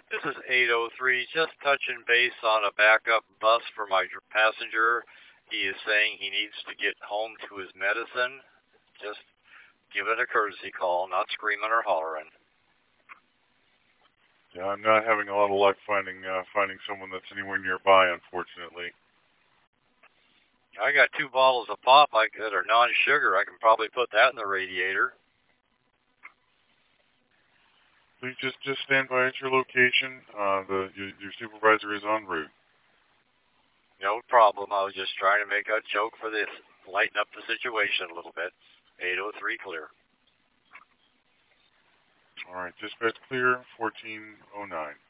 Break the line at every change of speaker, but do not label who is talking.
This is 803, just touching base on a backup bus for my passenger. He is saying he needs to get home to his medicine. Just give it a courtesy call, not screaming or hollering.
Yeah, I'm not having a lot of luck finding someone that's anywhere nearby, unfortunately.
I got 2 bottles of pop that are non-sugar. I can probably put that in the radiator.
Please just stand by at your location. Your supervisor is en route.
No problem. I was just trying to make a joke for this, lighten up the situation a little bit. 803 clear.
All right, dispatch clear, 1409.